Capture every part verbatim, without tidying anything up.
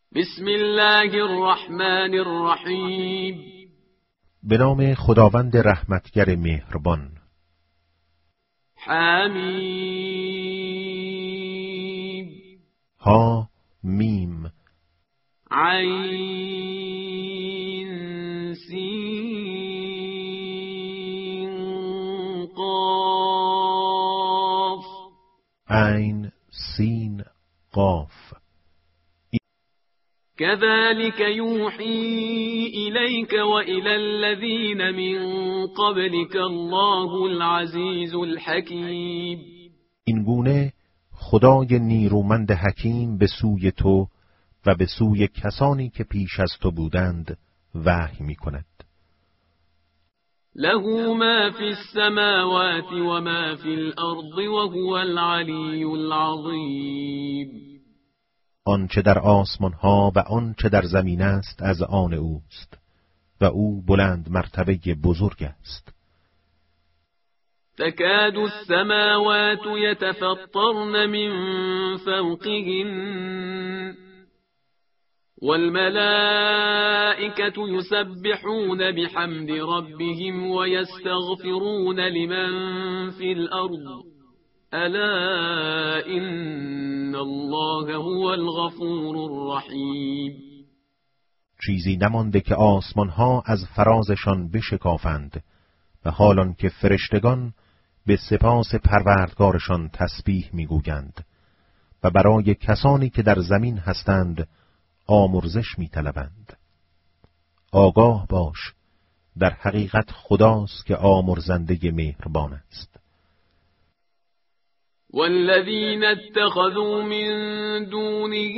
بسم الله الرحمن الرحیم. به نام خداوند رحمتگر مهربان. حمیم. ها میم. عین سین قاف. عین سین قاف. كذلك يوحي إليك وإلى الذين من قبلك الله العزيز الحكيم. این گونه خدای نیرومند حکیم به سوی تو و به سوی کسانی که پیش از تو بودند وحی می کند. له ما في السماوات وما في الأرض وهو العلي العظيم. آنچه در آسمان ها و آنچه در زمین است از آن اوست و او بلند مرتبه بزرگ است. تكاد السماوات يتفطرن من فوقهن والملائكة يسبحون بحمد ربهم ويستغفرون لمن في الأرض الا ان الله هو الغفور الرحیم. چیزی نمانده که آسمان ها از فرازشان بشکافند و حالان که فرشتگان به سپاس پروردگارشان تسبیح میگویند و برای کسانی که در زمین هستند آمرزش میطلبند. آگاه باش، در حقیقت خداست که آمرزنده مهربان است. والذين اتخذوا من دونه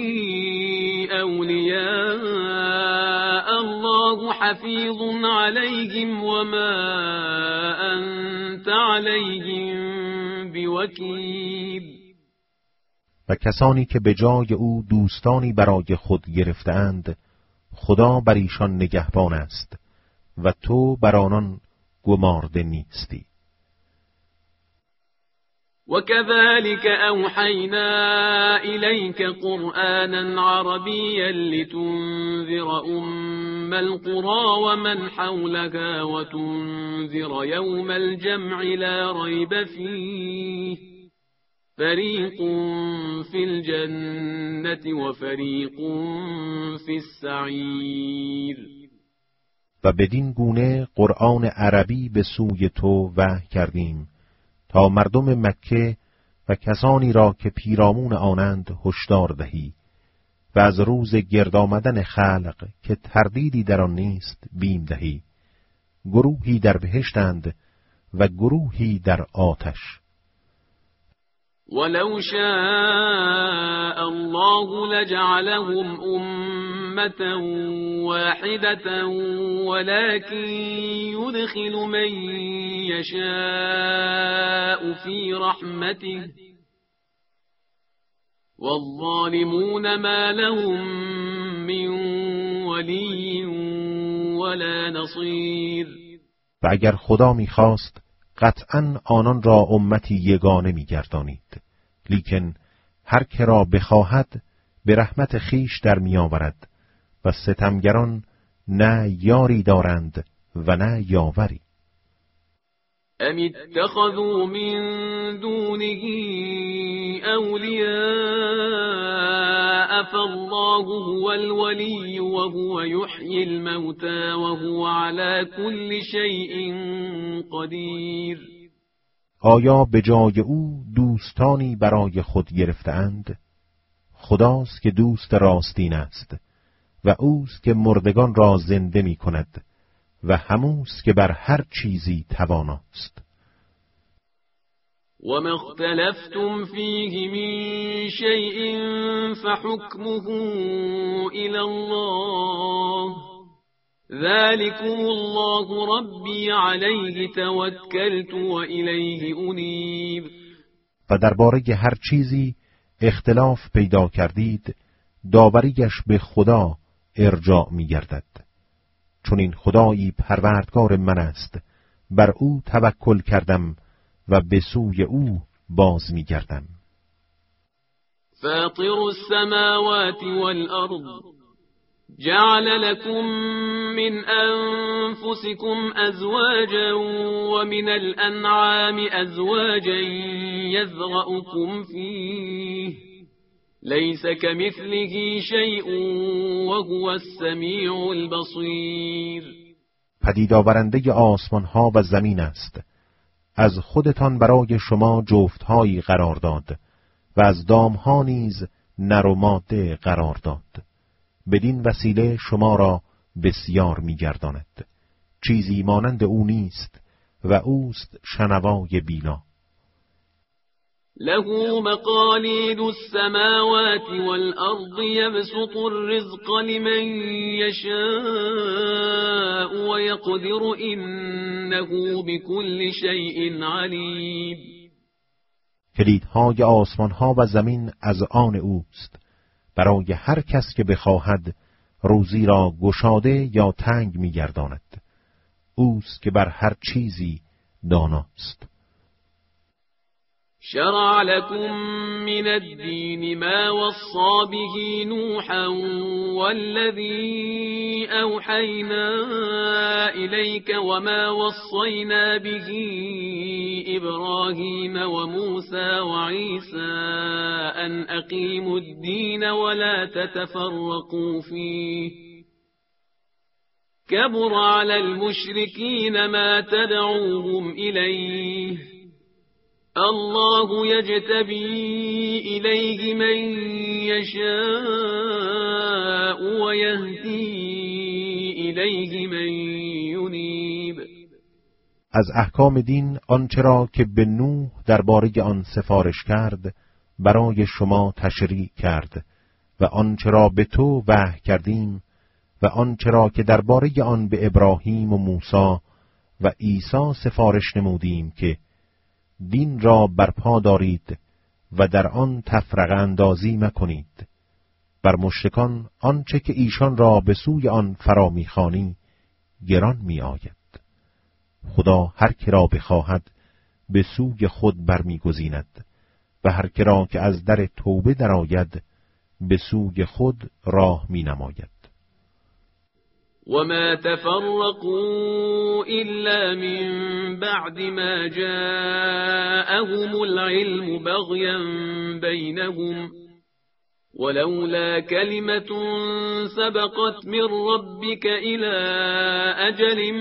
أولياء الله حفيظ عليهم وما أنت عليهم بوكيل. و کسانی که به جای او دوستانی برای خود گرفتند، خدا بر ایشان نگهبان است و تو بر آنان گمارده نیستی. وكذلك أوحينا إليك قرآنا عربيا لتنذر أم القرى ومن حولها وتنذر يوم الجمع لا ريب فيه فريق في الجنة وفريق في السعير. و بدین گونه قرآن عربی به سوی تو وحی کردیم تا مردم مکه و کسانی را که پیرامون آنند هشدار دهی و از روز گرد آمدن خلق که تردیدی در آن نیست بیم دهی. گروهی در بهشتند و گروهی در آتش. ولو شاء الله لجعلهم أمة واحدة ولكن يدخل من يشاء في رحمته والظالمون ما لهم من ولي ولا نصير. و اگر خدا می‌خواست قطعاً آنان را امتی یگانه می‌گردانید، لیکن هر که را بخواهد به رحمت خیش در می‌آورد و ستمگران نه یاری دارند و نه یاوری. ام اتخذوا من دونه اولیاء فالله هو الولی وهو یحیی الموتى وهو على كل شیء قدیر. آیا به جای او دوستانی برای خود گرفته‌اند؟ خداست که دوست راستین است و اوست که مردگان را زنده می کند و هموست که بر هر چیزی تواناست. وما اختلفتم فيه من شيء فحكمه إلى الله ذلكم الله ربي عليه توكلت وإليه أنيب. و درباره هر چیزی اختلاف پیدا کردید داوریش به خدا ارجاع می گردد. چون این خدایی پروردگار من است، بر او توکل کردم و به سوی او باز می گردم. فاطر السماوات والأرض جعل لكم من أنفسكم أزواجا ومن الأنعام أزواجا يذرأكم فيه ليس كمثله شيء وهو السمیع البصیر. پدید آورنده آسمان ها و زمین است، از خودتان برای شما جفتهایی قرار داد و از دامها نیز نر و ماده قرار داد، بدین وسیله شما را بسیار می‌گرداند، چیزی مانند او نیست و اوست شنوای بینا. له مقاليد السماوات والأرض يبسط الرزق لمن يشاء ويقدر إنه بكل شيء عليم. کلیدهای آسمانها و زمین از آن اوست، برای هر کس که بخواهد روزی را گشاده یا تنگ می‌گرداند. اوست که بر هر چیزی داناست. شرع لكم من الدين ما وصى به نوحا والذي أوحينا إليك وما وصينا به إبراهيم وموسى وعيسى أن أقيموا الدين ولا تتفرقوا فيه كبر على المشركين ما تدعوهم إليه الله يجتبي إليه من يشاء ويهدي إليه من ينيب. از احکام دین آنچه را که به نوح درباره آن سفارش کرد برای شما تشریع کرد و آنچه را به تو وحی کردیم و آنچه را که درباره آن به ابراهیم و موسی و عیسی سفارش نمودیم که دین را برپا دارید و در آن تفرقه اندازی مکنید. بر مشرکان آنچه که ایشان را به سوی آن فرا می‌خوانی گران می آید. خدا هر که را بخواهد به سوی خود برمیگزیند و هر که را که از در توبه درآید به سوی خود راه می نماید. وما تفرقوا إلا من بعد ما جاءهم العلم بغيا بينهم ولولا كلمة سبقت من ربك إلى أجل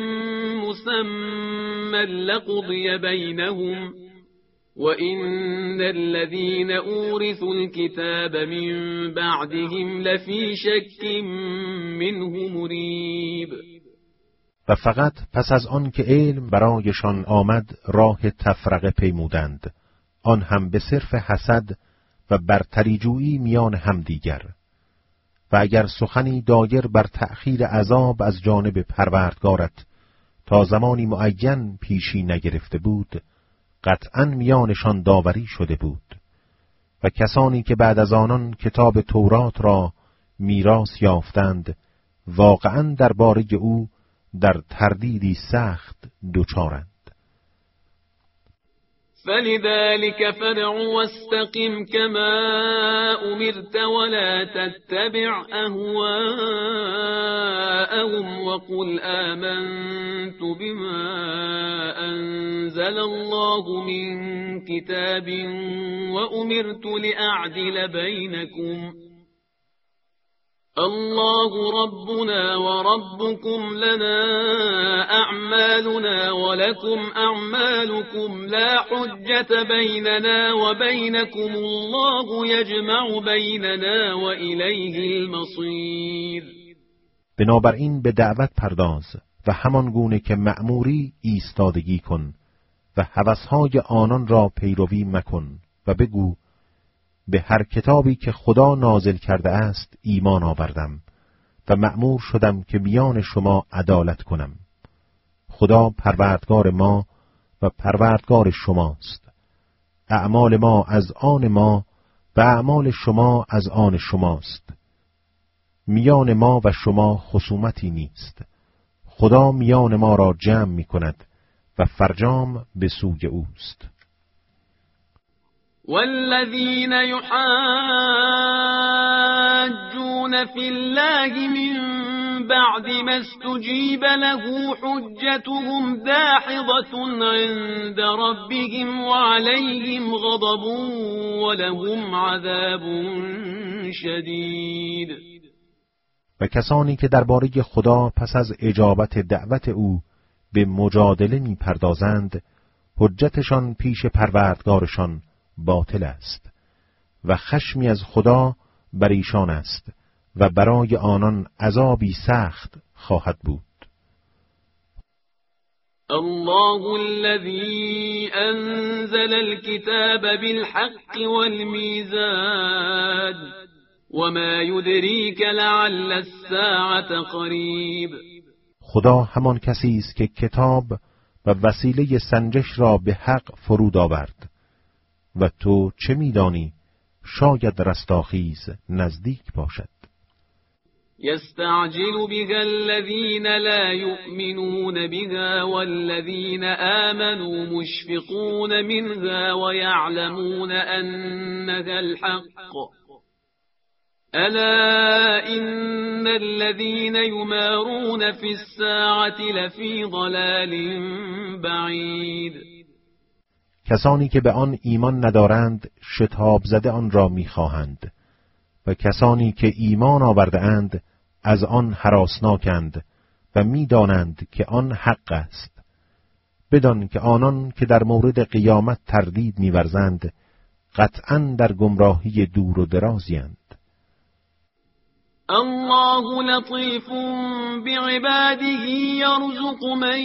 مسمى لقضي بينهم وَإِنَّ الَّذِينَ أُورِثُوا الْكِتَابَ مِنْ بَعْدِهِمْ لَفِي شَكٍّ مِّنْهُ مُرِيبٍ. و فقط پس از آن که علم برایشان آمد راه تفرقه پیمودند، آن هم به صرف حسد و برتریجویی میان همدیگر. و اگر سخنی دایر بر تأخیر عذاب از جانب پروردگارت تا زمانی معین پیشی نگرفته بود، قطعاً میانشان داوری شده بود. و کسانی که بعد از آنان کتاب تورات را میراث یافتند واقعاً درباره او در تردیدی سخت دچارند. فلذلك فادع واستقم كما أمرت ولا تتبع أهواءهم وقل آمنت بما أنزل الله من كتاب وأمرت لأعدل بينكم الله ربنا وربكم لنا أعمالنا ولكم أعمالكم لا حجة بيننا وبينكم الله يجمع بيننا وإليه المصير. بنابراین به دعوت پرداز و همان گونه که مأموری ایستادگی کن و هوسهای آنان را پیروی مکن و بگو به هر کتابی که خدا نازل کرده است ایمان آوردم و مأمور شدم که میان شما عدالت کنم. خدا پروردگار ما و پروردگار شماست. اعمال ما از آن ما و اعمال شما از آن شماست. میان ما و شما خصومتی نیست. خدا میان ما را جمع می کند و فرجام به سوی اوست. والذين يحاجون يجادلون في الله من بعد ما استجيب له حجتهم داحضة عند ربهم وعليهم غضب ولهم عذاب شدید. و کسانی که درباره خدا پس از اجابت دعوت او به مجادله می پردازند، حجتشان پیش پروردگارشان باطل است و خشمی از خدا بر ایشان است و برای آنان عذابی سخت خواهد بود. الله الذي أنزل الكتاب بالحق والميزان وما يدريك لعل الساعة قريب. خدا همان کسی است که کتاب و وسیله سنجش را به حق فرود آورد و تو چه می‌دانی شاید رستاخیز نزدیک باشد. يستعجل بها الذين لا يؤمنون بها والذين آمنوا مشفقون منها ويعلمون أنها الحق ألا إن الذين يمارون في الساعة لفي ضلال بعید. کسانی که به آن ایمان ندارند شتاب زده آن را می‌خواهند و کسانی که ایمان آورده اند از آن هراسناکند و می‌دانند که آن حق است. بدان که آنان که در مورد قیامت تردید می‌ورزند قطعاً در گمراهی دور و درازی‌اند. الله لطيف بعباده يرزق من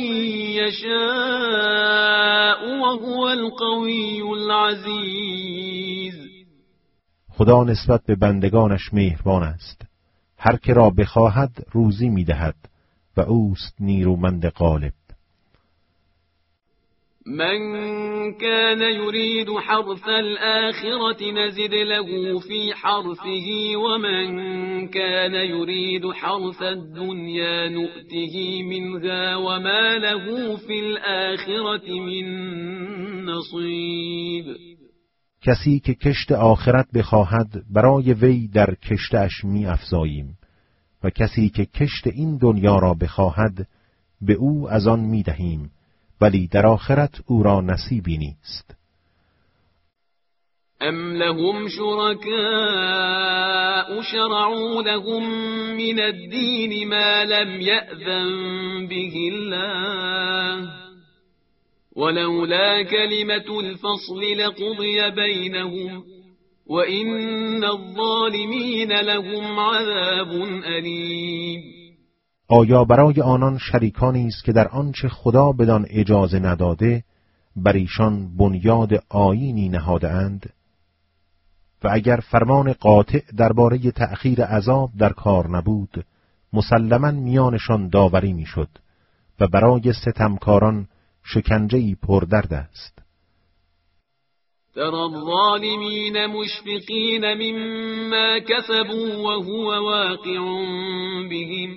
يشاء وهو القوي العزيز. خدا نسبت به بندگانش مهربان است. هر که را بخواهد روزی می‌دهد و اوست نیرومند غالب. من كان يريد حرث الآخرة نزد له في حرثه ومن كان يريد حرث الدنيا نؤته منها وما له في الآخرة من نصيب. کسی که کشت آخرت بخواهد برای وی در کشتش می افزاییم و کسی که کشت این دنیا را بخواهد به او از آن می دهیم ولی در آخرت او را نصیبی نیست. ام لهم شركاء شرعوا لهم من الدين ما لم يأذن به الله ولولا كلمة الفصل لقضي بينهم وإن الظالمين لهم عذاب أليم. آیا برای آنان شریکانی است که در آنچه خدا بدان اجازه نداده بر ایشان بنیاد آیینی نهاده اند؟ و اگر فرمان قاطع درباره تأخیر عذاب در کار نبود مسلماً میانشان داوری میشد و برای ستمکاران شکنجه‌ای پردرد است. ترى الظالمين مشفقين مما كسبوا وهو واقع بهم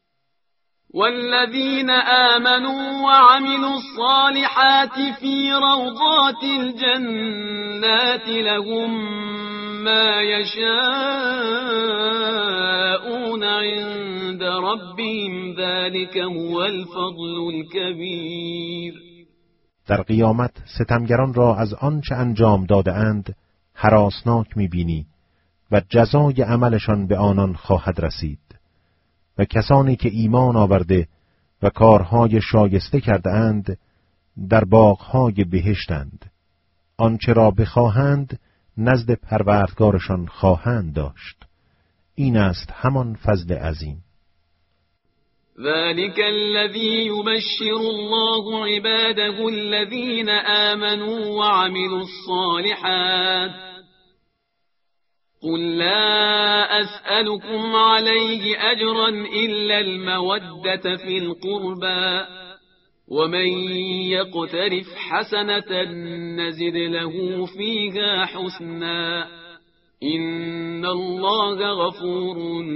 والذين آمنوا وعملوا الصالحات في روضات الجنات لهم ما يشاءون عند ربهم ذلك هو الفضل الكبير. در قیامت ستمگران را از آنچه انجام داده اند هراسناک می‌بینی و جزای عملشان به آنان خواهد رسید. و کسانی که ایمان آورده و کارهای شایسته کرده اند در باغهای بهشتند. آنچه را بخواهند نزد پروردگارشان خواهند داشت. این است همان فضل عظیم. ذلك الذي يبشر الله عباده الذين آمنوا وعملوا الصالحات قل لا أسألكم عليه أجرا إلا المودة في القربى ومن يقترف حسنة نزد له فيها حسنا إن الله غفور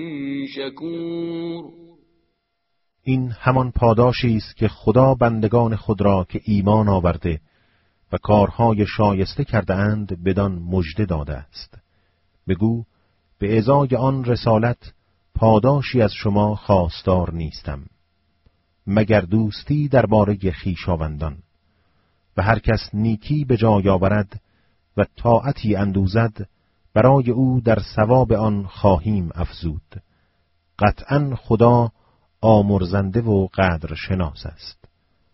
شكور. این همان پاداشی است که خدا بندگان خود را که ایمان آورده و کارهای شایسته کرده اند بدان مژده داده است. بگو به ازای آن رسالت پاداشی از شما خواستار نیستم مگر دوستی درباره خویشاوندان، و هر کس نیکی به جای آورد و طاعتی اندوزد برای او در ثواب آن خواهیم افزود. قطعاً خدا آمرزنده و قدر شناس است.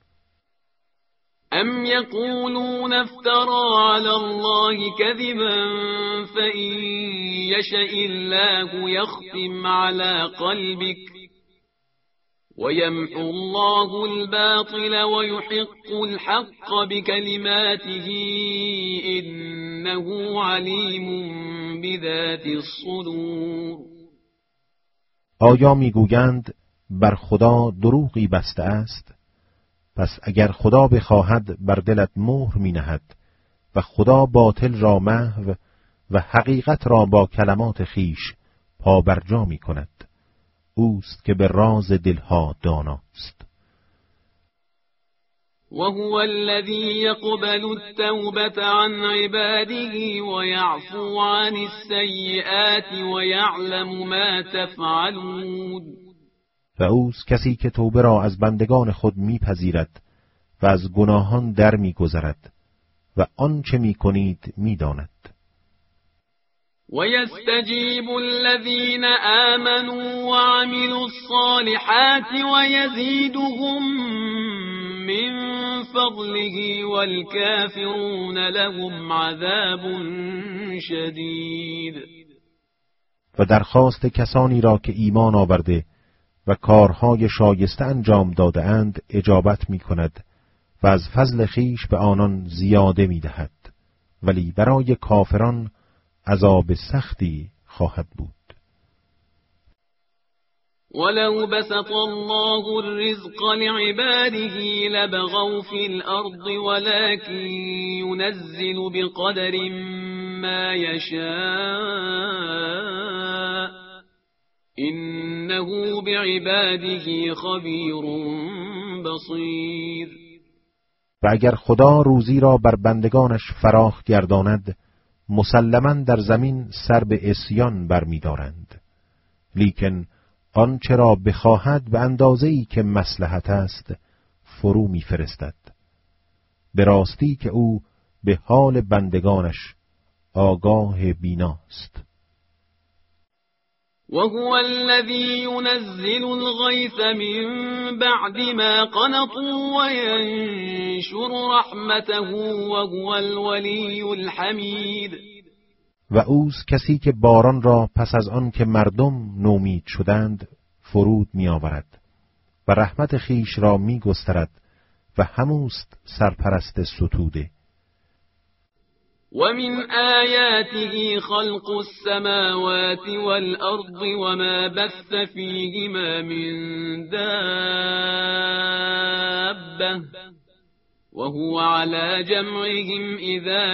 ام یقولون افترى علی الله کذبا فإن یشأ الله یختم علی قلبک ويمحو الله الباطل ويحق الحق بكلماته إنه عليم بذات الصدور. آیا میگویند بر خدا دروغی بسته است؟ پس اگر خدا بخواهد بر دلت مهر می نهد و خدا باطل را محو و حقیقت را با کلمات خیش پابرجا می کند. اوست که به راز دلها داناست. وهو الذي يقبل التوبة عن عباده ويعفو عن السيئات ويعلم ما تفعلون. و اوست کسی که توبه را از بندگان خود میپذیرد و از گناهان در میگذرد و آنچه میکنید میداند. ويستجيب الذين آمنوا وعملوا الصالحات ويزيدهم من فضله والكافرون لهم عذاب شدید. و درخواست کسانی را که ایمان آورده و کارهای شایسته انجام داده اند اجابت می کند و از فضل خیش به آنان زیاده می دهد، ولی برای کافران عذاب سختی خواهد بود. ولو بسط الله الرزق لعباده لبغوا في الأرض ولكن ينزل بقدر ما يشاء إنه بعباده خبير بصير. و اگر خدا روزی را بر بندگانش فراخ گرداند مسلماً در زمین سر به عصیان برمی‌دارند، لیکن آنچه را بخواهد به اندازه‌ای که مصلحت است فرو می‌فرستد. به راستی که او به حال بندگانش آگاه بیناست. وهو الذي ينزل الغيث من بعد ما قنطوا وينشر رحمته وهو الولي الحمید. و اوست کسی که باران را پس از آن که مردم نومید شدند فرود می آورد و رحمت خیش را می گسترد و هموست سرپرست ستوده. ومن آياته خلق السماوات والأرض وما بث فيهما من دابة وهو على جمعهم إذا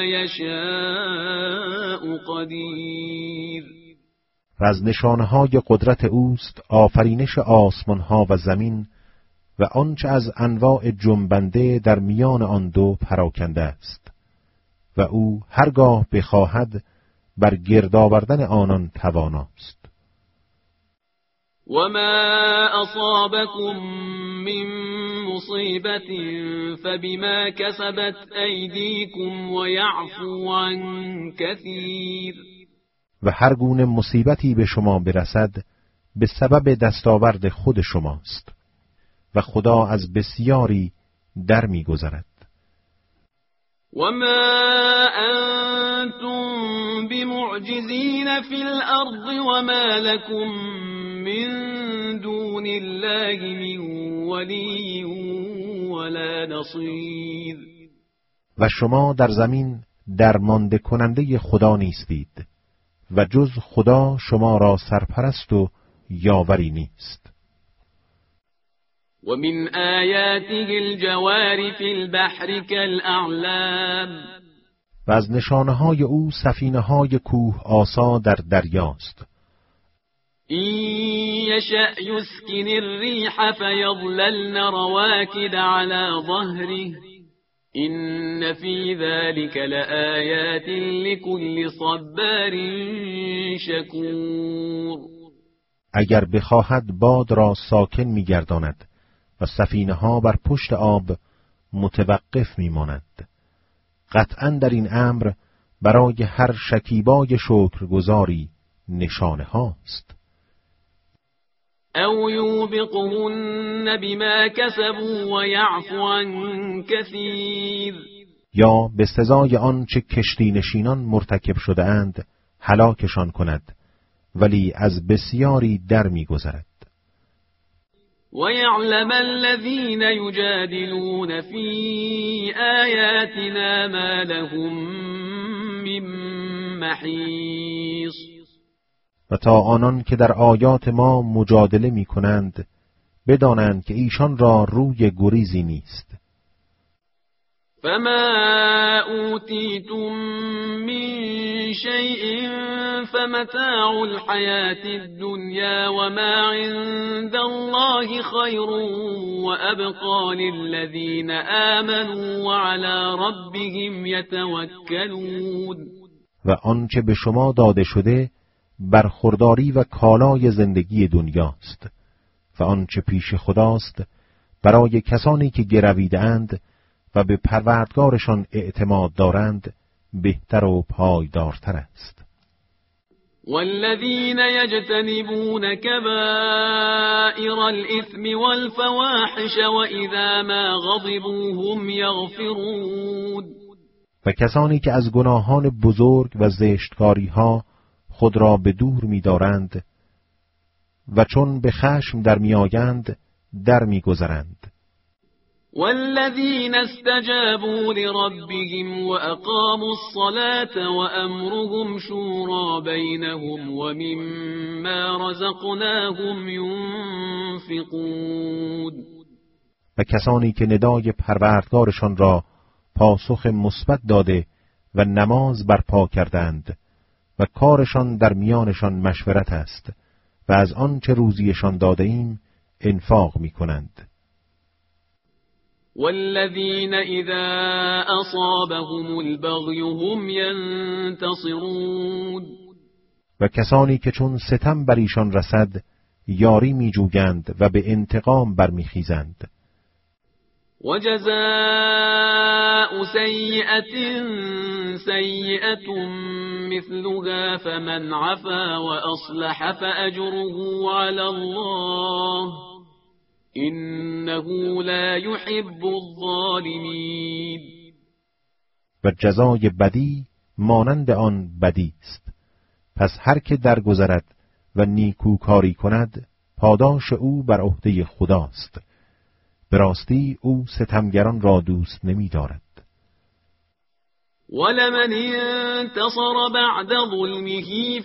يشاء قدير. و از نشانه‌های قدرت اوست آفرینش آسمان‌ها و زمین و آنچه از انواع جنبنده در میان آن دو پراکنده است، و او هرگاه بخواهد بر گرد آوردن آنان تواناست. وما أصابكم من مصيبة فبما كسبت أيديكم ويعفو عن كثير. و هر گونه مصیبتی به شما برسد به سبب دستاورد خود شماست و خدا از بسیاری در می‌گذرد. وما أنتم بمعجزين في الأرض وما لكم من دون الله من ولي ولا نصير. و شما در زمین درمانده کننده خدا نیستید و جز خدا شما را سرپرست و یاوری نیست. ومن آياته الجوار في البحر كالأعلام. و از نشانه‌های او سفینه‌های کوه آسا در دریاست. إن يشأ يسكن الريح فيظللن رواكد على ظهره إن في ذلك لآيات لكل صبار شکور. اگر بخواهد باد را ساکن می‌گرداند و سفینه ها بر پشت آب متوقف می‌مانند. قطعاً در این امر برای هر شکیبای شکرگزاری نشانه هاست. او یوبقهن بما کسبوا و یعفو عن کثیر. یا به سزای آنچه کشتی نشینان مرتکب شده اند هلاکشان کند، ولی از بسیاری در می‌گذرد. وَيَعْلَمَ الَّذِينَ يُجَادِلُونَ فِي آيَاتِنَا مَا لَهُم مِّن مَّحِيصٍ. و تا آنان که در آیات ما مجادله می‌کنند بدانند که ایشان را روی گریزی نیست. فما اوتیتم من شیء فمتاع الحیاة الدنیا وما عند الله خیر وابقى للذین آمنوا وعلى ربهم یتوکلون. و آنچه به شما داده شده برخورداری و کالای زندگی دنیاست و آنچه پیش خداست برای کسانی که گرویده‌اند و به پروردگارشان اعتماد دارند بهتر و پایدارتر است. والذین یجتنبون کبائر الاثم والفواحش واذا ما غضبوا هم یغفرون. و کسانی که از گناهان بزرگ و زشتکاری‌ها خود را به دور می‌دارند و چون به خشم در می‌آیند در می‌گذرند. والذین استجابوا لربهم واقاموا الصلاة وامرهم شورى بینهم ومما رزقناهم ينفقون. و کسانی که ندای پروردگارشان را پاسخ مثبت داده و نماز برپا کردند و کارشان در میانشان مشورت است و از آنچه روزیشان داده ایم انفاق می‌کنند. والذین اذا اصابهم البغی هم ینتصرون. و کسانی که چون ستم بر ایشان رسد یاری می‌جویند و به انتقام برمیخیزند. وجزاء سیئة سیئة مثلها فمن عفا واصلح فاجره علی الله انه لا يحب الظالمین. و جزای بدی مانند آن بدی است، پس هر که درگذرد و نیکوکاری کند پاداش او بر عهده خداست، به راستی او ستمگران را دوست نمی دارد. ولمن انتصر بعد ظلمه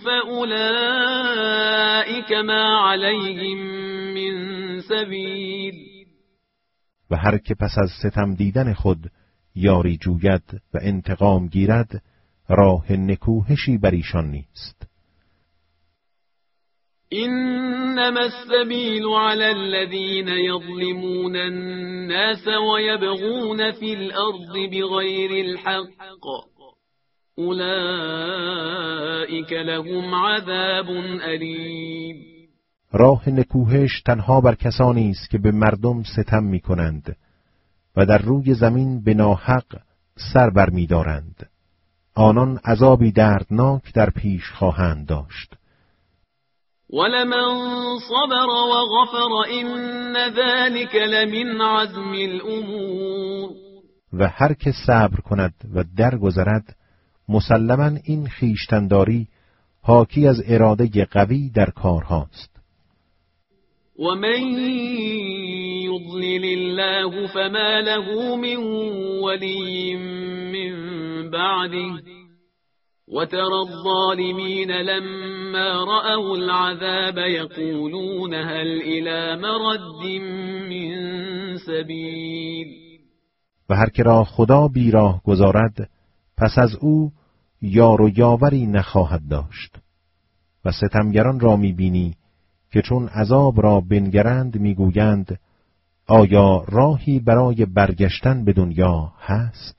فأولئك ما علیهم من سبیل. و هر که پس از ستم دیدن خود یاری جوید و انتقام گیرد راه نکوهشی بر ایشان نیست. انما السبیل علی الذین یظلمون الناس ویبغون فی الارض بغیر الحق اولئک لهم عذاب الیم. راه نکوهش تنها بر کسانی است که به مردم ستم می‌کنند و در روی زمین به ناحق سر بر می‌دارند. آنان عذابی دردناک در پیش خواهند داشت. ولمن صبر وغفر إن ذلك لمن عزم الأمور. و هر که صبر کند و درگذرد مسلماً این خویشتنداری حاکی از اراده قوی در کارهاست. ومن يضلل الله فما له من ولي من بعده وترى الظالمين لما رأوا العذاب يقولون هل إلى مرد من سبيل. و هر که را خدا بیراه گذارد پس از او یار و یاوری نخواهد داشت. و ستمگران را میبینی که چون عذاب را بنگرند میگویند آیا راهی برای برگشتن به دنیا هست؟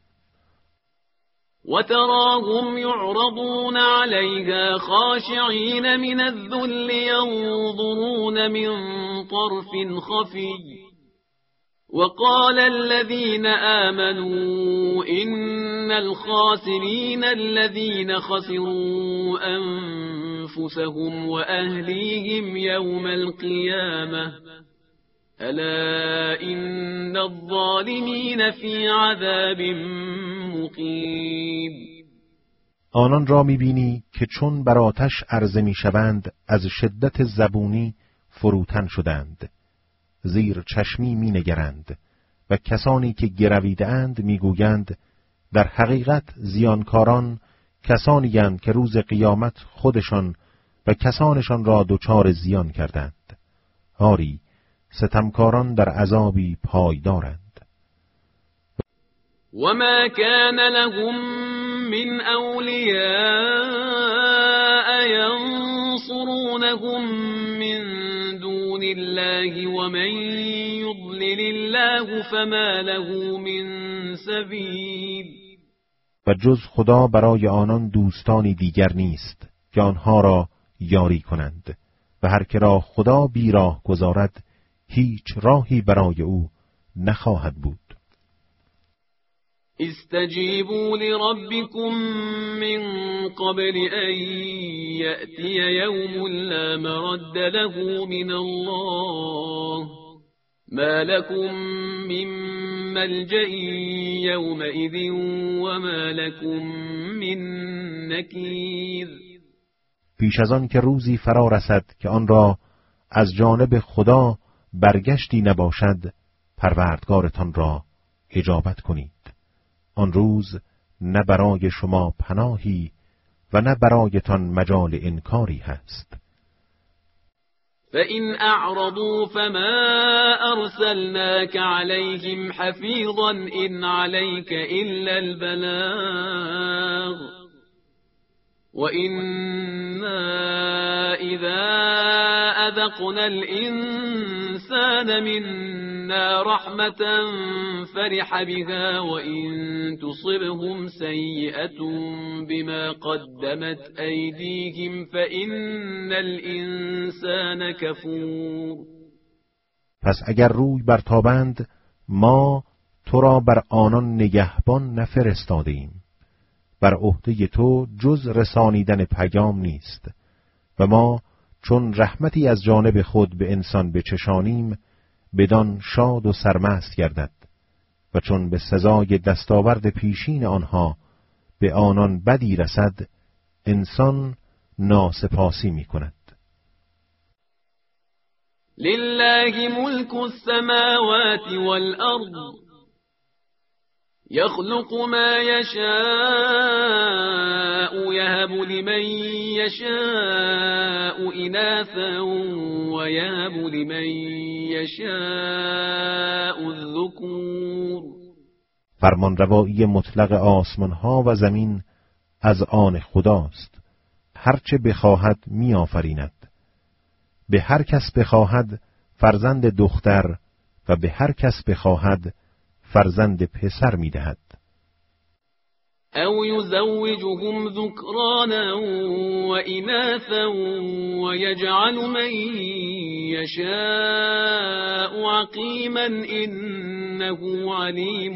وتراهم يعرضون عليها خاشعين من الذل ينظرون من طرف خفي وقال الذين آمنوا إن الخاسرين الذين خسروا أنفسهم وأهليهم يوم القيامة ألا إن الظالمين في عذاب مقیم. آنان را می‌بینی که چون بر آتش عرضه می‌شوند از شدت زبونی فروتن شدند، زیر چشمی می‌نگرند و کسانی که گرویده‌اند می‌گویند در حقیقت زیانکاران کسانی اند که روز قیامت خودشان و کسانشان را دچار زیان کردند. آری، ستمکاران در عذابی پایدارند. وما كان لهم من أولياء ينصرونهم من دون الله ومن يضلل الله فما له من سبيل. و جز خدا برای آنان دوستانی دیگر نیست که آنها را یاری کنند و هر که را خدا بیراه گذارد هیچ راهی برای او نخواهد بود. استجیبوا لربکم من قبل ان یأتی یوم لا مرد له من الله ما لكم من ملجأ یومئذ وما لكم من نکیر. پیش از آن که روزی فرا رسد که آن را از جانب خدا برگشتی نباشد، پروردگارتان را اجابت کنید. آن روز نه برای شما پناهی و نه برایتان مجال انکاری هست. فَإِنْ أَعْرَضُوا فَمَا أَرْسَلْنَاكَ عَلَيْهِمْ حَفِيظًا إِنْ عَلَيْكَ إِلَّا الْبَلَاغُ وَإِنَّا إِذَا أَذَقْنَا الْإِنسَانَ مِنَّا رَحْمَةً فَرِحَ بِهَا وَإِن تُصِبْهُمْ سَيِّئَةٌ بِمَا قَدَّمَتْ أَيْدِيهِمْ فَإِنَّ الْإِنسَانَ كَفُورٌ. پس اگر روی برتابند ما تو را بر آنان نگهبان نفرستادیم. بر عهده تو جز رسانیدن پیام نیست و ما چون رحمتی از جانب خود به انسان بچشانیم بدان شاد و سرمست گردد و چون به سزای دستاورد پیشین آنها به آنان بدی رسد انسان ناسپاسی می کند. لله ملك السماوات والأرض يخلق ما يشاء يهب لمن يشاء إناثا ويهب لمن يشاء الذكور. فرمانروایی مطلق آسمان ها و زمین از آن خداست. هرچه بخواهد می آفریند. به هر کس بخواهد فرزند دختر و به هر کس بخواهد فرزند پسر می دهد. او یزوجهم ذکرانا و اناثا و یجعل من یشاء عقیما انه علیم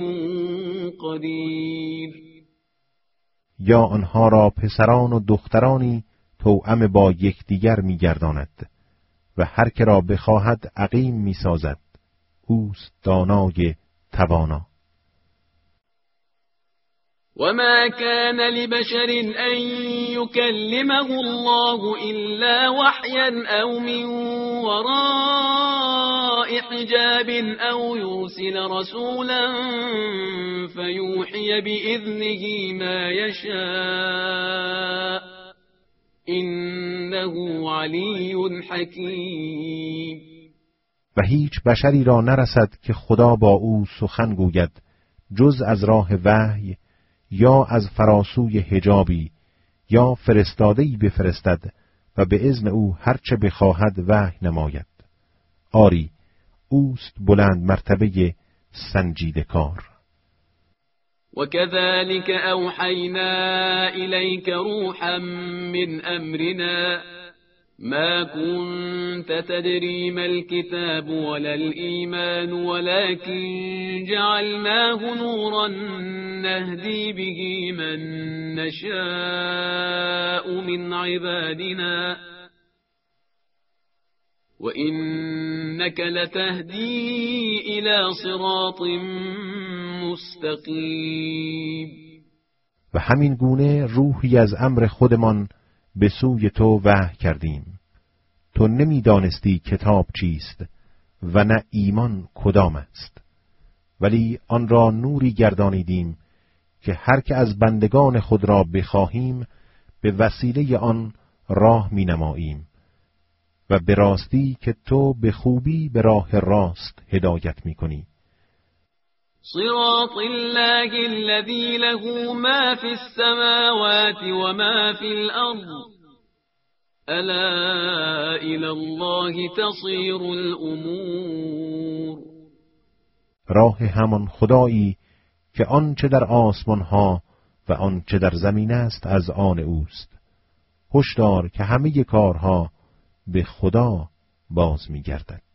قدیر. یا آنها را پسران و دخترانی توأم با یکدیگر می گرداند و هر که را بخواهد عقیم می سازد. اوست دانای توانا. وما كان لبشر أن يكلمه الله إلا وحيا أو من وراء حجاب أو يرسل رسولا فيوحي بإذنه ما يشاء إنه علي حكيم. و هیچ بشری را نرسد که خدا با او سخن گوید جز از راه وحی یا از فراسوی حجابی یا فرستاده‌ای بفرستد و به اذن او هرچه بخواهد وحی نماید. آری اوست بلند مرتبه سنجیده کار. وكذلك أوحينا إليك روحا من أمرنا ما كنت تدري ما الكتاب ولا الإيمان ولكن جعلناه نورا نهدي به من نشاء من عبادنا وإنك لتهدي إلى صراط مستقیم. و همین گونه روحی از امر خودمان به سوی تو وحی کردیم. تو نمیدانستی کتاب چیست و نه ایمان کدام است، ولی آن را نوری گردانیدیم که هر که از بندگان خود را بخواهیم به وسیله آن راه می نماییم و به راستی که تو به خوبی به راه راست هدایت می کنی. صراط الله الذي له ما في السماوات وما في الأرض ألا إلى الله تصير الأمور. راه همان خدایی که آنچه در آسمان ها و آنچه در زمین است از آن اوست. هشدار که همه کارها به خدا باز می گردد.